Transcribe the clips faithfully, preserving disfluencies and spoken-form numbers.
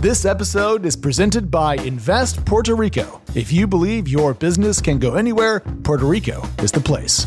This episode is presented by Invest Puerto Rico. If you believe your business can go anywhere, Puerto Rico is the place.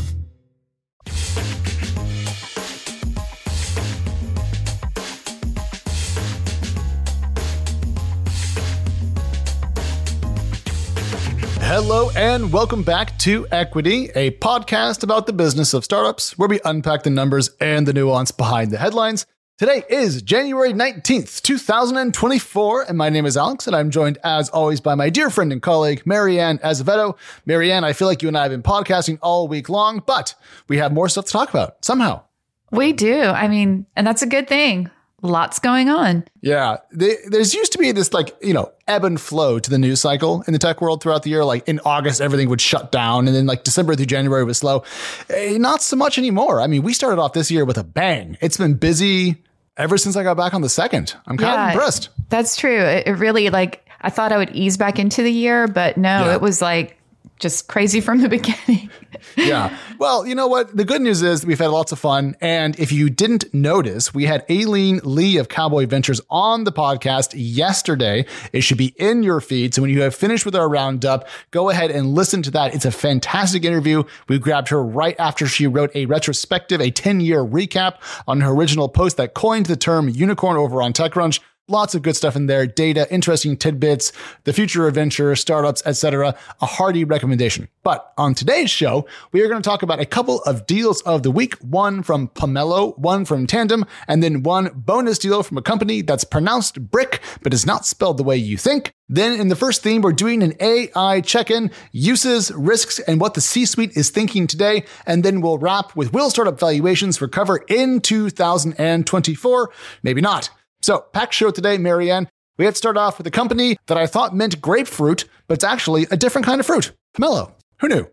Hello and welcome back to Equity, a podcast about the business of startups where we unpack the numbers and the nuance behind the headlines. Today is January nineteenth, two thousand twenty-four, and my name is Alex, and I'm joined as always by my dear friend and colleague, Marianne Azevedo. Marianne, I feel like you and I have been podcasting all week long, but we have more stuff to talk about somehow. We do. I mean, and that's a good thing. Lots going on. Yeah. They, there's used to be this like, you know, ebb and flow to the news cycle in the tech world throughout the year. Like in August, everything would shut down. And then like December through January was slow. Eh, not so much anymore. I mean, we started off this year with a bang. It's been busy ever since I got back on the second. I'm kind yeah, of impressed. That's true. It, it really like, I thought I would ease back into the year, but no, yeah. It was like just crazy from the beginning. Yeah. Well, you know what? The good news is we've had lots of fun. And if you didn't notice, we had Aileen Lee of Cowboy Ventures on the podcast yesterday. It should be in your feed. So when you have finished with our roundup, go ahead and listen to that. It's a fantastic interview. We grabbed her right after she wrote a retrospective, a ten-year recap on her original post that coined the term unicorn over on TechCrunch. Lots of good stuff in there, data, interesting tidbits, the future of venture, startups, et cetera. A hearty recommendation. But on today's show, we are going to talk about a couple of deals of the week, one from Pomelo, one from Tandem, and then one bonus deal from a company that's pronounced Brick, but is not spelled the way you think. Then in the first theme, we're doing an A I check-in, uses, risks, and what the C-suite is thinking today. And then we'll wrap with will startup valuations recover in two thousand twenty-four? Maybe not. So, packed show today, Marianne. We had to start off with a company that I thought meant grapefruit, but it's actually a different kind of fruit. Pomelo. Who knew?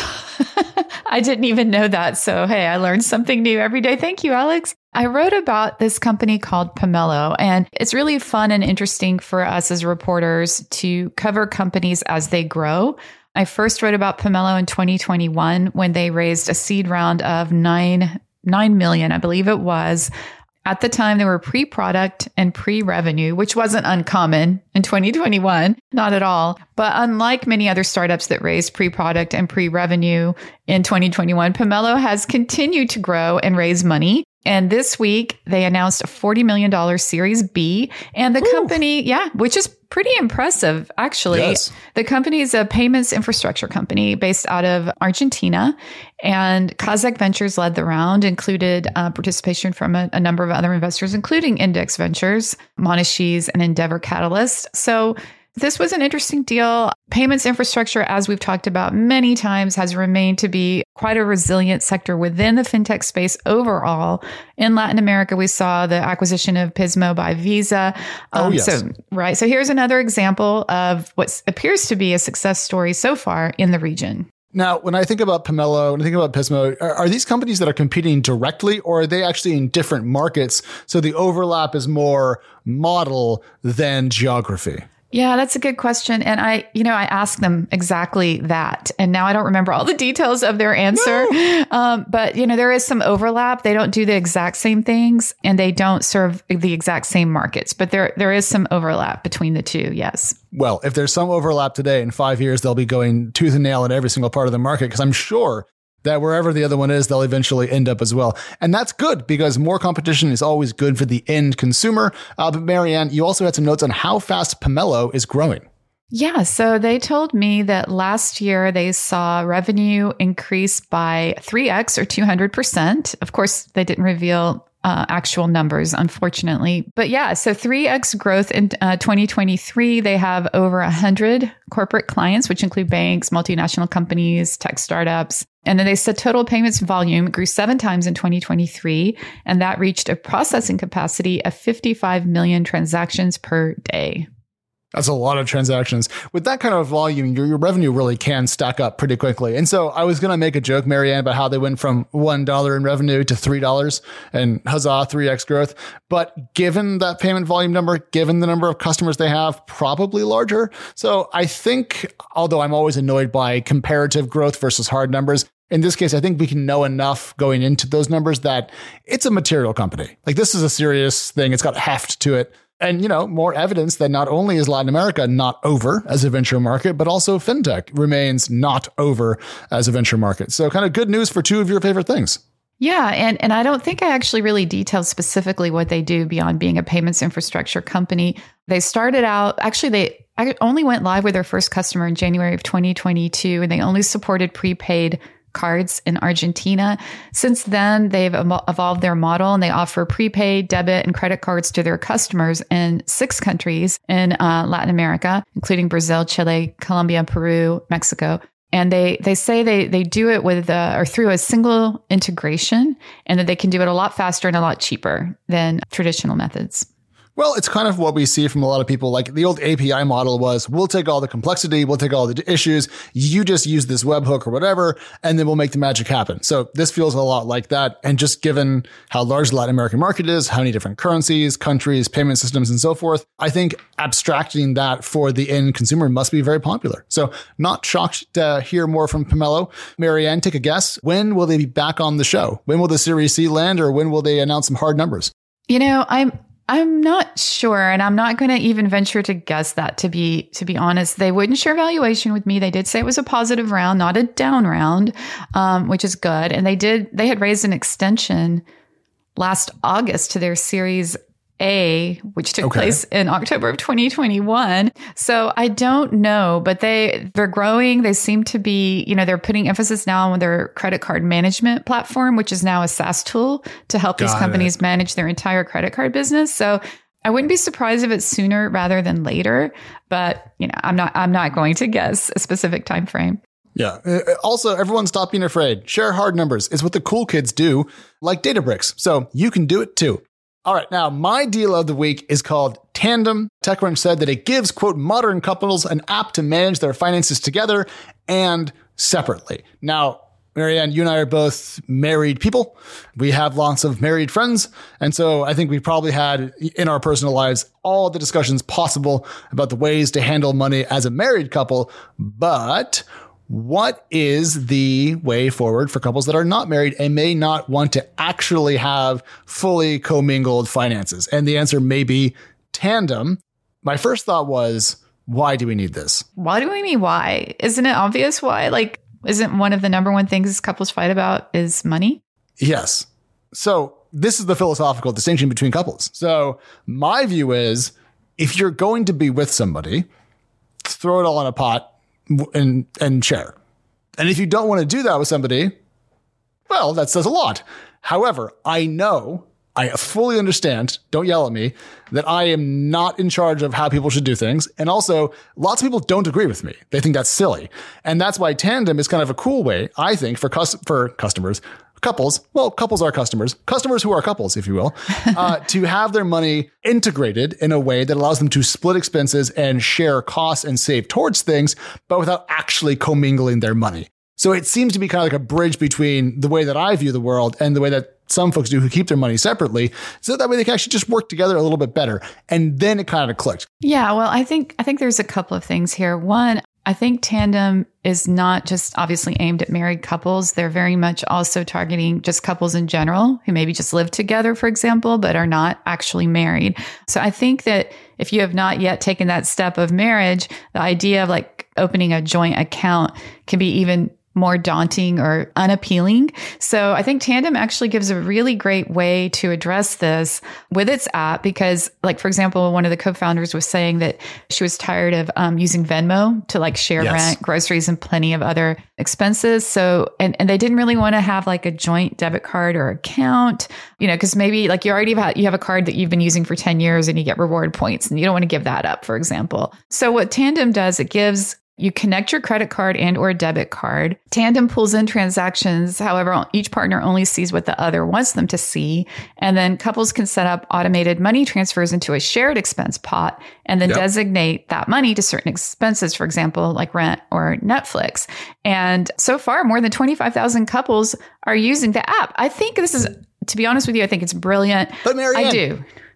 I didn't even know that. So, hey, I learned something new every day. Thank you, Alex. I wrote about this company called Pomelo, and it's really fun and interesting for us as reporters to cover companies as they grow. I first wrote about Pomelo in twenty twenty-one when they raised a seed round of nine, nine million, I believe it was. At the time, they were pre-product and pre-revenue, which wasn't uncommon in twenty twenty-one, not at all. But unlike many other startups that raised pre-product and pre-revenue in twenty twenty-one, Pomelo has continued to grow and raise money. And this week, they announced a forty million dollars Series B. And the Ooh. company, yeah, which is pretty impressive, actually. Yes. The company is a payments infrastructure company based out of Argentina. And Kazakh Ventures led the round, included uh, participation from a, a number of other investors, including Index Ventures, Monashis, and Endeavor Catalyst. So this was an interesting deal. Payments infrastructure, as we've talked about many times, has remained to be quite a resilient sector within the fintech space overall. In Latin America, we saw the acquisition of Pismo by Visa. Um, oh, yes. So, right. So here's another example of what appears to be a success story so far in the region. Now, when I think about Pomelo, when I think about Pismo, are, are these companies that are competing directly, or are they actually in different markets? So the overlap is more model than geography? Yeah, that's a good question. And I, you know, I asked them exactly that. And now I don't remember all the details of their answer. No. Um, but, you know, there is some overlap. They don't do the exact same things and they don't serve the exact same markets. But there there is some overlap between the two. Yes. Well, if there's some overlap today, in five years, they'll be going tooth and nail in every single part of the market, because I'm sure that wherever the other one is, they'll eventually end up as well. And that's good, because more competition is always good for the end consumer. Uh, but Marianne, you also had some notes on how fast Pomelo is growing. Yeah, so they told me that last year they saw revenue increase by three x or two hundred percent. Of course, they didn't reveal Uh, actual numbers, unfortunately. But yeah, so three x growth in uh, twenty twenty-three. They have over one hundred corporate clients, which include banks, multinational companies, tech startups. And then they said total payments volume grew seven times in twenty twenty-three, and that reached a processing capacity of fifty-five million transactions per day. That's a lot of transactions. With that kind of volume, your, your revenue really can stack up pretty quickly. And so I was going to make a joke, Marianne, about how they went from one dollar in revenue to three dollars and huzzah, three x growth. But given that payment volume number, given the number of customers they have, probably larger. So I think, although I'm always annoyed by comparative growth versus hard numbers, in this case, I think we can know enough going into those numbers that it's a material company. Like, this is a serious thing. It's got heft to it. And, you know, more evidence that not only is Latin America not over as a venture market, but also fintech remains not over as a venture market. So kind of good news for two of your favorite things. Yeah. And, and I don't think I actually really detailed specifically what they do beyond being a payments infrastructure company. They started out, actually, they only went live with their first customer in January of twenty twenty-two, and they only supported prepaid cards in Argentina. Since then, they've evolved their model and they offer prepaid, debit, and credit cards to their customers in six countries in uh, Latin America, including Brazil, Chile, Colombia, Peru, Mexico. And they they say they they do it with uh, or through a single integration, and that they can do it a lot faster and a lot cheaper than traditional methods. Well, it's kind of what we see from a lot of people. Like the old A P I model was, we'll take all the complexity, we'll take all the issues, you just use this webhook or whatever, and then we'll make the magic happen. So this feels a lot like that. And just given how large the Latin American market is, how many different currencies, countries, payment systems, and so forth, I think abstracting that for the end consumer must be very popular. So not shocked to hear more from Pomelo. Marianne, take a guess. When will they be back on the show? When will the Series C land, or when will they announce some hard numbers? You know, I'm I'm not sure, and I'm not going to even venture to guess that, to be to be honest. They wouldn't share valuation with me. They did say it was a positive round, not a down round, um, which is good. And they did they had raised an extension last August to their Series A, which took okay. place in October of twenty twenty-one. So I don't know, but they, they're growing. They seem to be, you know, they're putting emphasis now on their credit card management platform, which is now a SaaS tool to help Got these companies it. manage their entire credit card business. So I wouldn't be surprised if it's sooner rather than later, but you know, I'm not, I'm not going to guess a specific time frame. Yeah. Also, everyone stop being afraid. Share hard numbers. It's what the cool kids do, like Databricks. So you can do it too. All right. Now, my deal of the week is called Tandem. TechCrunch said that it gives, quote, modern couples an app to manage their finances together and separately. Now, Marianne, you and I are both married people. We have lots of married friends. And so I think we probably had in our personal lives all the discussions possible about the ways to handle money as a married couple. But what is the way forward for couples that are not married and may not want to actually have fully commingled finances? And the answer may be Tandem. My first thought was, why do we need this? Why do we mean why? Isn't it obvious why? Like, isn't one of the number one things couples fight about is money? Yes. So this is the philosophical distinction between couples. So my view is, if you're going to be with somebody, throw it all in a pot and and share. And if you don't want to do that with somebody, well, that says a lot. However, I know, I fully understand, don't yell at me, that I am not in charge of how people should do things. And also, lots of people don't agree with me. They think that's silly. And that's why Tandem is kind of a cool way, I think, for cus- for customers, couples, well, couples are customers, customers who are couples, if you will, uh, to have their money integrated in a way that allows them to split expenses and share costs and save towards things, but without actually commingling their money. So it seems to be kind of like a bridge between the way that I view the world and the way that some folks do who keep their money separately, so that way they can actually just work together a little bit better. And then it kind of clicked. Yeah, well, I think I think there's a couple of things here. One, I think Tandem is not just obviously aimed at married couples. They're very much also targeting just couples in general who maybe just live together, for example, but are not actually married. So I think that if you have not yet taken that step of marriage, the idea of like opening a joint account can be even more daunting or unappealing. So I think Tandem actually gives a really great way to address this with its app, because like, for example, one of the co-founders was saying that she was tired of um, using Venmo to like share yes. rent, groceries, and plenty of other expenses. So, and, and they didn't really want to have like a joint debit card or account, you know, because maybe like you already have, you have a card that you've been using for ten years and you get reward points and you don't want to give that up, for example. So what Tandem does, it gives you connect your credit card and or debit card. Tandem pulls in transactions. However, each partner only sees what the other wants them to see. And then couples can set up automated money transfers into a shared expense pot and then yep. designate that money to certain expenses, for example, like rent or Netflix. And so far, more than twenty-five thousand couples are using the app. I think this is, to be honest with you, I think it's brilliant. But Marianne, I do.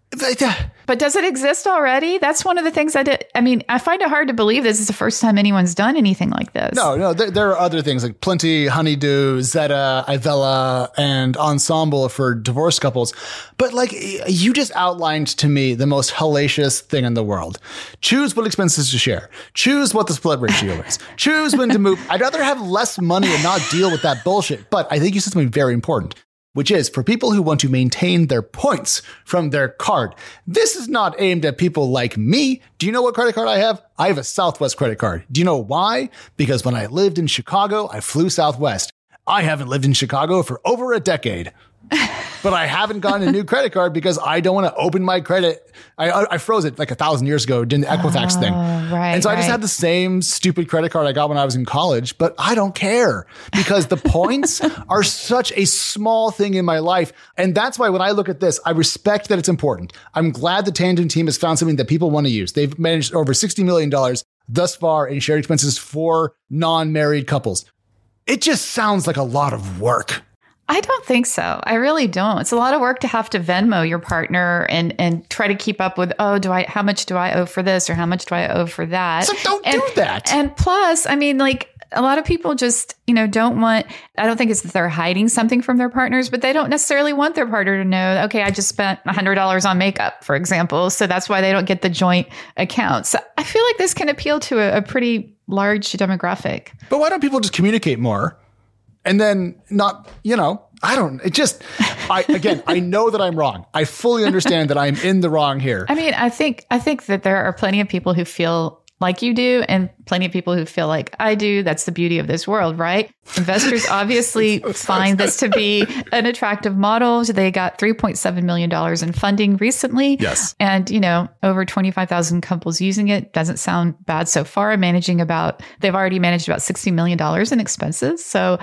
But does it exist already? That's one of the things I did. I mean, I find it hard to believe this is the first time anyone's done anything like this. No, no, there, there are other things like Plenty, Honeydew, Zeta, Ivella, and Ensemble for divorced couples. But like you just outlined to me the most hellacious thing in the world. Choose what expenses to share. Choose what the split ratio is. Choose when to move. I'd rather have less money and not deal with that bullshit. But I think you said something very important, which is for people who want to maintain their points from their card. This is not aimed at people like me. Do you know what credit card I have? I have a Southwest credit card. Do you know why? Because when I lived in Chicago, I flew Southwest. I haven't lived in Chicago for over a decade. But I haven't gotten a new credit card because I don't want to open my credit. I I froze it like a thousand years ago, did the Equifax oh, thing. Right, and so right. I just had the same stupid credit card I got when I was in college, but I don't care because the points are such a small thing in my life. And that's why when I look at this, I respect that it's important. I'm glad the Tangent team has found something that people want to use. They've managed over sixty million dollars thus far in shared expenses for non-married couples. It just sounds like a lot of work. I don't think so. I really don't. It's a lot of work to have to Venmo your partner and and try to keep up with, oh, do I, how much do I owe for this or how much do I owe for that? So don't and, do that. And plus, I mean, like a lot of people just, you know, don't want, I don't think it's that they're hiding something from their partners, but they don't necessarily want their partner to know, okay, I just spent one hundred dollars on makeup, for example. So that's why they don't get the joint account. So I feel like this can appeal to a, a pretty large demographic. But why don't people just communicate more? And then not, you know, I don't, it just, I, again, I know that I'm wrong. I fully understand that I'm in the wrong here. I mean, I think, I think that there are plenty of people who feel like you do and plenty of people who feel like I do. That's the beauty of this world, right? Investors obviously find this to be an attractive model. They got three point seven million dollars in funding recently. Yes. And, you know, over twenty-five thousand couples using it. Doesn't sound bad so far. Managing about, they've already managed about sixty million dollars in expenses. So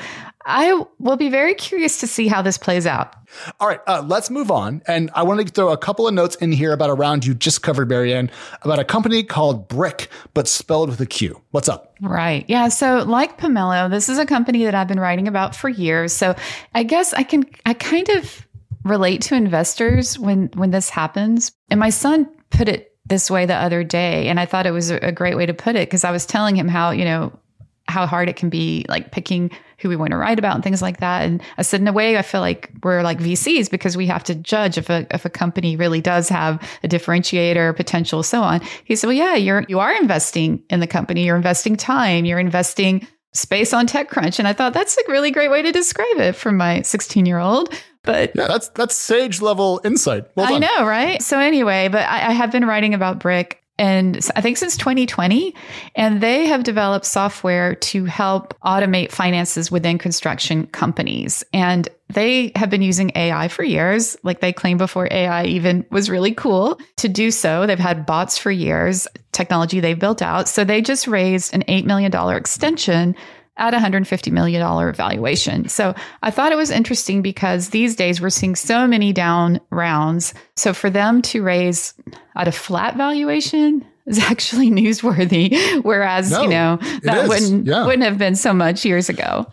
I will be very curious to see how this plays out. All right, uh, let's move on. And I want to throw a couple of notes in here about a round you just covered, Marianne, about a company called Brick, but spelled with a Q. What's up? Right. Yeah. So like Pomelo, this is a company that I've been writing about for years. So I guess I can, I kind of relate to investors when, when this happens. And my son put it this way the other day. And I thought it was a great way to put it because I was telling him how, you know, how hard it can be like picking who we want to write about and things like that. And I said, in a way, I feel like we're like V Cs because we have to judge if a if a company really does have a differentiator, potential, so on. He said, well, yeah, you're you are investing in the company. You're investing time. You're investing space on TechCrunch. And I thought that's a really great way to describe it from my sixteen year old. But yeah, that's that's sage level insight. Well done. I know, right? So anyway, but I, I have been writing about Brick. And I think since twenty twenty, and they have developed software to help automate finances within construction companies. And they have been using A I for years, like they claimed before A I even was really cool to do so. They've had bots for years, technology they've built out. So they just raised an eight million dollars extension at one hundred fifty million dollars valuation. So I thought it was interesting because these days we're seeing so many down rounds. So for them to raise at a flat valuation is actually newsworthy. Whereas, no, you know, that wouldn't, yeah. wouldn't have been so much years ago.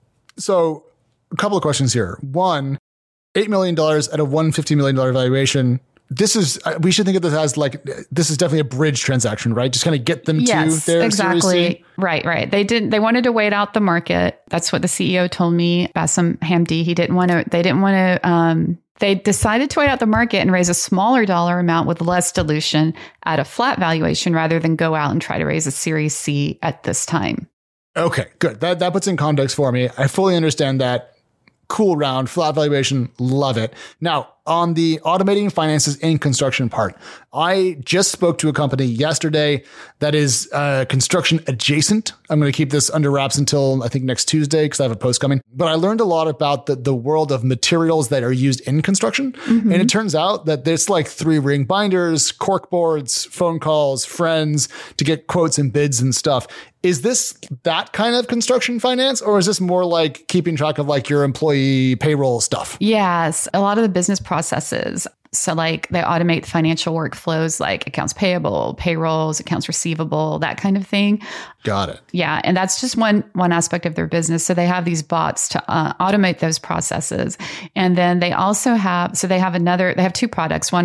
So a couple of questions here. One, eight million dollars at a one hundred fifty million dollars valuation. This is, we should think of this as like, this is definitely a bridge transaction, right? Just kind of get them yes, to their exactly. Series C. Right, right. They didn't, they wanted to wait out the market. That's what the C E O told me, Bassam Hamdi. He didn't want to, they didn't want to, um, they decided to wait out the market and raise a smaller dollar amount with less dilution at a flat valuation rather than go out and try to raise a Series C at this time. Okay, good. That, that puts in context for me. I fully understand that. Cool round, flat valuation, love it. Now, on the automating finances in construction part, I just spoke to a company yesterday that is uh, construction adjacent. I'm going to keep this under wraps until I think next Tuesday because I have a post coming. But I learned a lot about the, the world of materials that are used in construction. Mm-hmm. And it turns out that there's like three ring binders, cork boards, phone calls, friends to get quotes and bids and stuff. Is this that kind of construction finance, or is this more like keeping track of like your employee payroll stuff? Yes, a lot of the business processes. So like they automate financial workflows like accounts payable, payrolls, accounts receivable, that kind of thing. Got it. Yeah. And that's just one, one aspect of their business. So they have these bots to uh, automate those processes. And then they also have, so they have another, they have two products. One is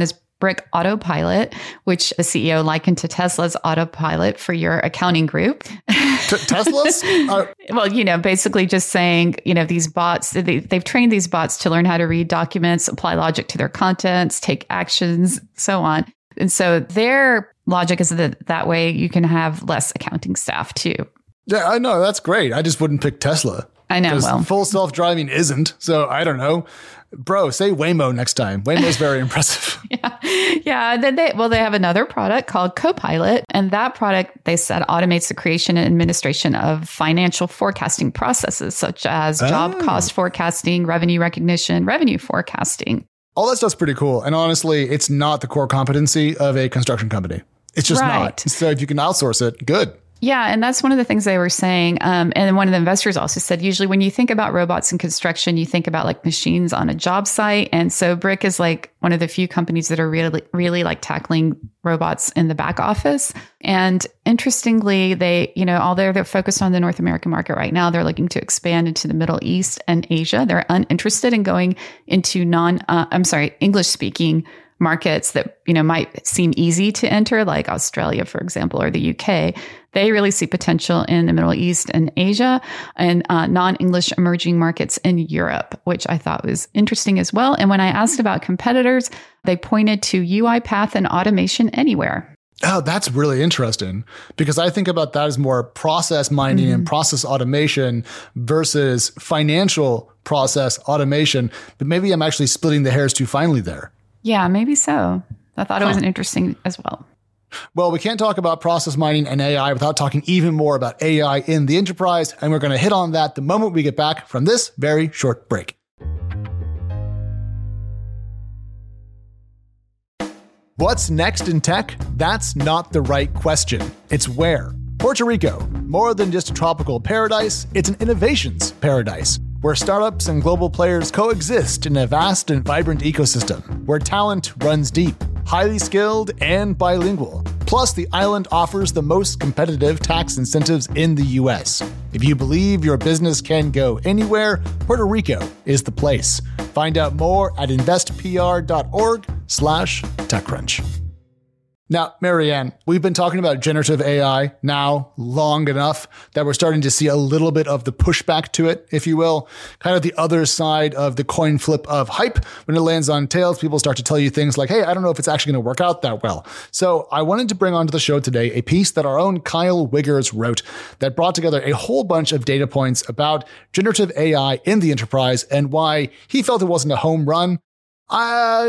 Brick Autopilot, which the C E O likened to Tesla's Autopilot for your accounting group. T- Tesla's? Uh- well, you know, basically just saying, you know, these bots, they, they've trained these bots to learn how to read documents, apply logic to their contents, take actions, so on. And so their logic is that that way you can have less accounting staff too. Yeah, I know. That's great. I just wouldn't pick Tesla. I know. Well, full self-driving isn't. So I don't know. Bro, say Waymo next time. Waymo's very impressive. Yeah. Yeah. Then they, well, they have another product called Copilot. And that product, they said, automates the creation and administration of financial forecasting processes, such as oh. job cost forecasting, revenue recognition, revenue forecasting. All that stuff's pretty cool. And honestly, it's not the core competency of a construction company. It's just right. not. So if you can outsource it, good. Yeah. And that's one of the things they were saying. Um, and one of the investors also said, usually when you think about robots in construction, you think about like machines on a job site. And so Brick is like one of the few companies that are really, really like tackling robots in the back office. And interestingly, they, you know, although they're focused on the North American market right now, they're looking to expand into the Middle East and Asia. They're uninterested in going into non, uh, I'm sorry, English speaking markets that, you know, might seem easy to enter, like Australia, for example, or the U K. They really see potential in the Middle East and Asia and uh, non-English emerging markets in Europe, which I thought was interesting as well. And when I asked about competitors, they pointed to UiPath and Automation Anywhere. Oh, that's really interesting, because I think about that as more process mining mm-hmm. and process automation versus financial process automation. But maybe I'm actually splitting the hairs too finely there. Yeah, maybe so. I thought huh. it was interesting as well. Well, we can't talk about process mining and A I without talking even more about A I in the enterprise. And we're going to hit on that the moment we get back from this very short break. What's next in tech? That's not the right question. It's where. Puerto Rico, more than just a tropical paradise, it's an innovations paradise, where startups and global players coexist in a vast and vibrant ecosystem, where talent runs deep, highly skilled, and bilingual. Plus, the island offers the most competitive tax incentives in the U S. If you believe your business can go anywhere, Puerto Rico is the place. Find out more at investpr.org slash TechCrunch. Now, Marianne, we've been talking about generative A I now long enough that we're starting to see a little bit of the pushback to it, if you will, kind of the other side of the coin flip of hype. When it lands on tails, people start to tell you things like, hey, I don't know if it's actually going to work out that well. So I wanted to bring onto the show today a piece that our own Kyle Wiggers wrote that brought together a whole bunch of data points about generative A I in the enterprise and why he felt it wasn't a home run. I,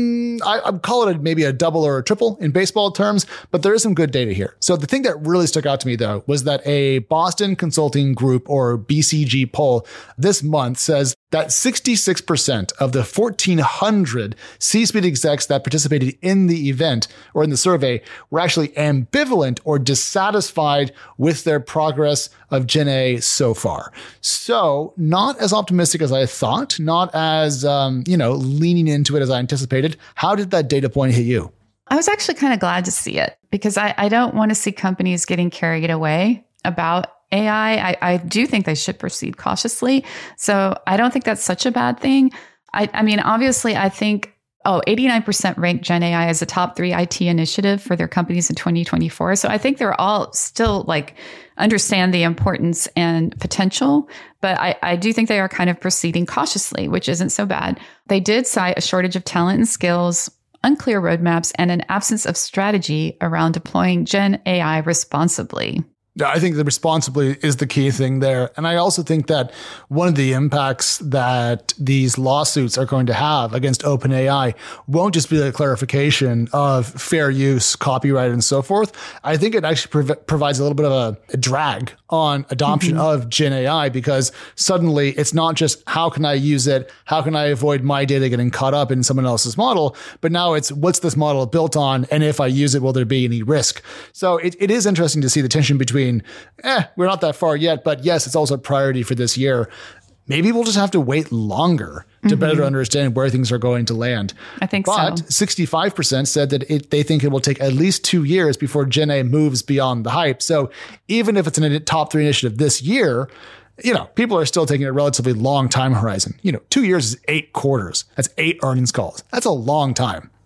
I, I'd call it a, maybe a double or a triple in baseball terms, but there is some good data here. So the thing that really stuck out to me, though, was that a Boston Consulting Group, or B C G poll this month says that sixty-six percent of the fourteen hundred C-suite execs that participated in the event or in the survey were actually ambivalent or dissatisfied with their progress of Gen A so far. So not as optimistic as I thought, not as, um, you know, leaning into it as I anticipated. How did that data point hit you? I was actually kind of glad to see it, because I, I don't want to see companies getting carried away about A I. I, I do think they should proceed cautiously. So I don't think that's such a bad thing. I, I mean, obviously, I think, oh, eighty-nine percent ranked Gen A I as a top three I T initiative for their companies in twenty twenty-four. So I think they're all still like understand the importance and potential. But I, I do think they are kind of proceeding cautiously, which isn't so bad. They did cite a shortage of talent and skills, unclear roadmaps, and an absence of strategy around deploying Gen A I responsibly. I think the responsibly is the key thing there. And I also think that one of the impacts that these lawsuits are going to have against OpenAI won't just be a clarification of fair use, copyright, and so forth. I think it actually prov- provides a little bit of a, a drag on adoption mm-hmm. of Gen A I, because suddenly it's not just how can I use it? How can I avoid my data getting caught up in someone else's model? But now it's what's this model built on? And if I use it, will there be any risk? So it, it is interesting to see the tension between Eh, we're not that far yet, but yes, it's also a priority for this year. Maybe we'll just have to wait longer to mm-hmm. better understand where things are going to land. I think but so. But sixty-five percent said that it, they think it will take at least two years before Gen A moves beyond the hype. So even if it's in a top three initiative this year, you know, people are still taking a relatively long time horizon. You know, two years is eight quarters. That's eight earnings calls. That's a long time.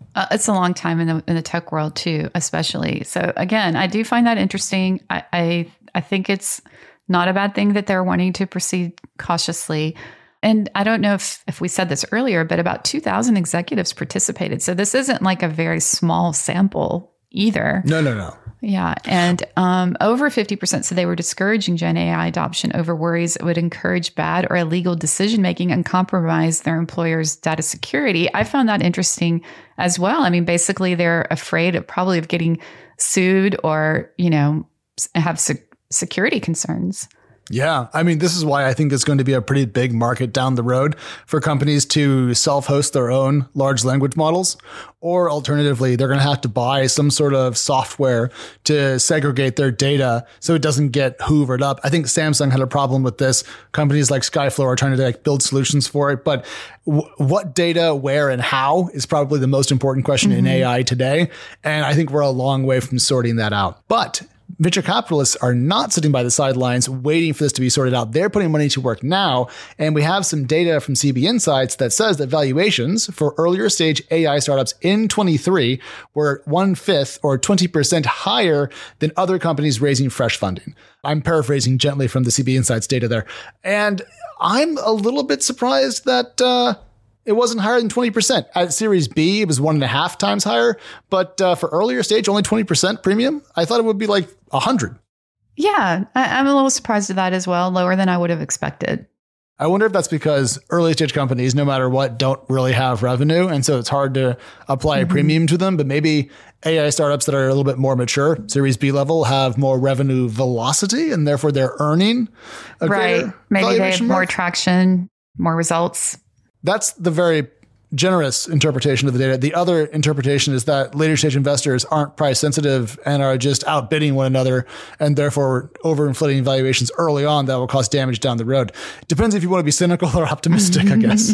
Uh, it's a long time in the in the tech world too, especially. So again, I do find that interesting. I, I I think it's not a bad thing that they're wanting to proceed cautiously. And I don't know if, if we said this earlier, but about two thousand executives participated. So this isn't like a very small sample either. No, no, no. Yeah. And um, over fifty percent said they were discouraging Gen A I adoption over worries it would encourage bad or illegal decision-making and compromise their employers' data security. I found that interesting as well. I mean, basically, they're afraid of probably of getting sued or, you know, have se- security concerns. Yeah. I mean, this is why I think it's going to be a pretty big market down the road for companies to self-host their own large language models. Or alternatively, they're going to have to buy some sort of software to segregate their data so it doesn't get hoovered up. I think Samsung had a problem with this. Companies like Skyflow are trying to like build solutions for it. But w- what data, where, and how is probably the most important question mm-hmm. in A I today. And I think we're a long way from sorting that out. But venture capitalists are not sitting by the sidelines waiting for this to be sorted out. They're putting money to work now. And we have some data from C B Insights that says that valuations for earlier stage A I startups in twenty-three were one fifth or twenty percent higher than other companies raising fresh funding. I'm paraphrasing gently from the C B Insights data there. And I'm a little bit surprised that, uh, it wasn't higher than twenty percent. At Series B, it was one and a half times higher. But uh, for earlier stage, only twenty percent premium. I thought it would be like one hundred. Yeah, I- I'm a little surprised at that as well. Lower than I would have expected. I wonder if that's because early stage companies, no matter what, don't really have revenue. And so it's hard to apply mm-hmm. a premium to them. But maybe A I startups that are a little bit more mature, Series B level, have more revenue velocity and therefore they're earning a right. greater Maybe they have mark. more traction, more results. That's the very generous interpretation of the data. The other interpretation is that later stage investors aren't price sensitive and are just outbidding one another and therefore overinflating valuations early on that will cause damage down the road. Depends if you want to be cynical or optimistic, I guess.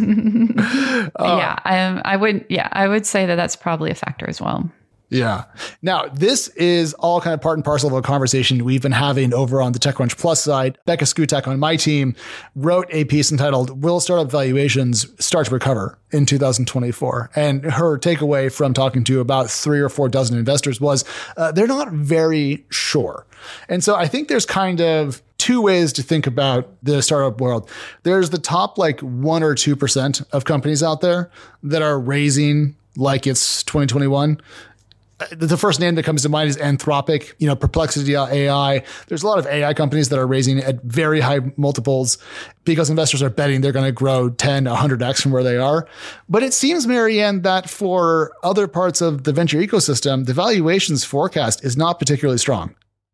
uh, yeah, I, I would. Yeah, I would say that that's probably a factor as well. Yeah. Now, this is all kind of part and parcel of a conversation we've been having over on the TechCrunch Plus side. Becca Skutak on my team wrote a piece entitled, Will Startup Valuations Start to Recover in two thousand twenty-four? And her takeaway from talking to about three or four dozen investors was uh, they're not very sure. And so I think there's kind of two ways to think about the startup world. There's the top like one or two percent of companies out there that are raising like it's twenty twenty-one. The first name that comes to mind is Anthropic, you know, Perplexity dot A I. There's a lot of A I companies that are raising at very high multiples because investors are betting they're going to grow ten, one hundred x from where they are. But it seems, Marianne, that for other parts of the venture ecosystem, the valuations forecast is not particularly strong.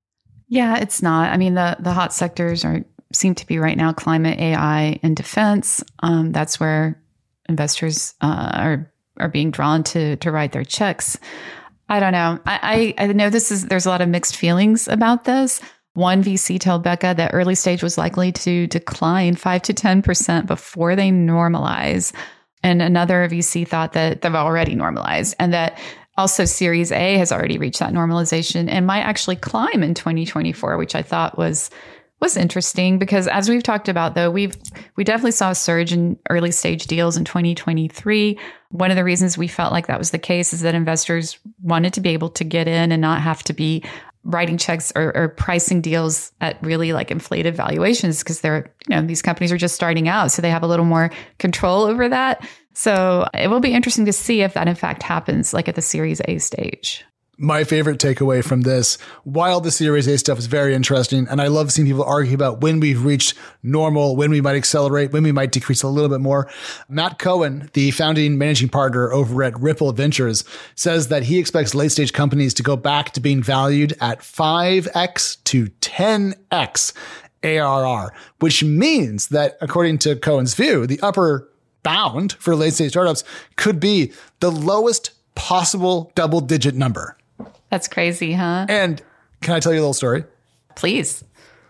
Yeah, it's not. I mean, the the hot sectors are seem to be right now climate, A I, and defense. Um, that's where investors uh, are are being drawn to to write their checks. I don't know. I, I, I know this is, there's a lot of mixed feelings about this. One V C told Becca that early stage was likely to decline five to ten percent before they normalize. And another V C thought that they've already normalized and that also Series A has already reached that normalization and might actually climb in twenty twenty-four, which I thought was was interesting because as we've talked about, though, we've we definitely saw a surge in early stage deals in twenty twenty-three. One of the reasons we felt like that was the case is that investors wanted to be able to get in and not have to be writing checks or, or pricing deals at really like inflated valuations because they're, you know, these companies are just starting out. So they have a little more control over that. So it will be interesting to see if that in fact happens like at the Series A stage. My favorite takeaway from this, while the Series A stuff is very interesting, and I love seeing people argue about when we've reached normal, when we might accelerate, when we might decrease a little bit more. Matt Cohen, the founding managing partner over at Ripple Ventures, says that he expects late stage companies to go back to being valued at five x to ten x A R R, which means that according to Cohen's view, the upper bound for late stage startups could be the lowest possible double digit number. That's crazy, huh? And can I tell you a little story? Please.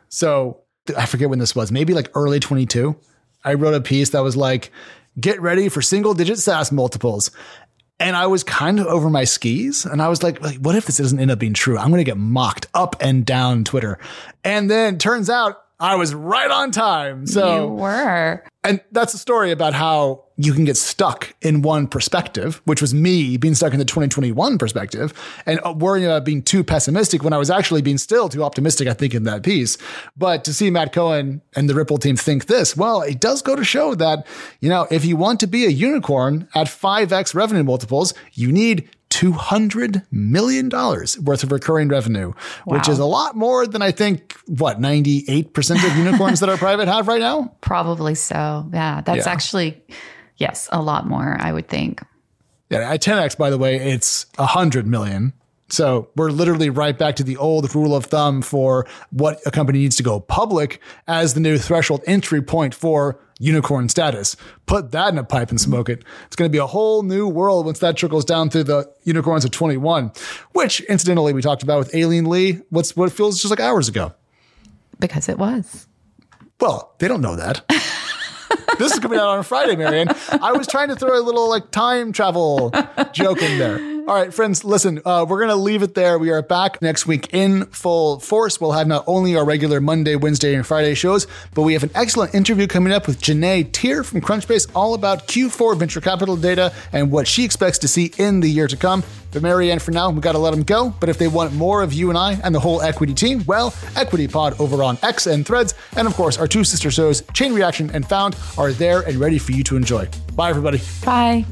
So I forget when this was, maybe like early twenty-two. I wrote a piece that was like, get ready for single digit SaaS multiples. And I was kind of over my skis. And I was like, what if this doesn't end up being true? I'm going to get mocked up and down Twitter. And then turns out I was right on time. So you were. And that's a story about how you can get stuck in one perspective, which was me being stuck in the twenty twenty-one perspective and worrying about being too pessimistic when I was actually being still too optimistic, I think, in that piece. But to see Matt Cohen and the Ripple team think this, well, it does go to show that, you know, if you want to be a unicorn at five X revenue multiples, you need two hundred million dollars worth of recurring revenue, wow. which is a lot more than I think, what, ninety-eight percent of unicorns that are private have right now? Probably so. Yeah, that's yeah. actually, yes, a lot more, I would think. Yeah, at ten X, by the way, it's one hundred million. So we're literally right back to the old rule of thumb for what a company needs to go public as the new threshold entry point for unicorn status. Put that in a pipe and smoke it. It's going to be a whole new world once that trickles down through the unicorns of twenty-one, which incidentally we talked about with Aileen Lee. What's what feels just like hours ago. Because it was. Well, they don't know that. This is coming out on a Friday, Marianne. I was trying to throw a little like time travel joke in there. All right, friends, listen, uh, we're going to leave it there. We are back next week in full force. We'll have not only our regular Monday, Wednesday, and Friday shows, but we have an excellent interview coming up with Janae Tier from Crunchbase all about Q four venture capital data and what she expects to see in the year to come. But Marianne, for now, we got to let them go. But if they want more of you and I and the whole Equity team, well, Equity Pod over on X and Threads, and of course, our two sister shows, Chain Reaction and Found, are there and ready for you to enjoy. Bye, everybody. Bye.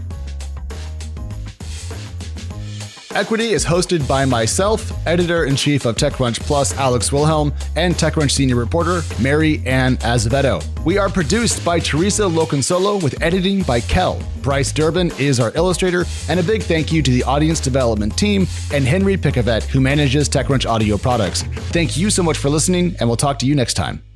Equity is hosted by myself, editor-in-chief of TechCrunch Plus, Alex Wilhelm, and TechCrunch senior reporter, Mary Ann Azevedo. We are produced by Teresa Loconsolo with editing by Kel. Bryce Durbin is our illustrator, and a big thank you to the audience development team and Henry Picavet, who manages TechCrunch audio products. Thank you so much for listening, and we'll talk to you next time.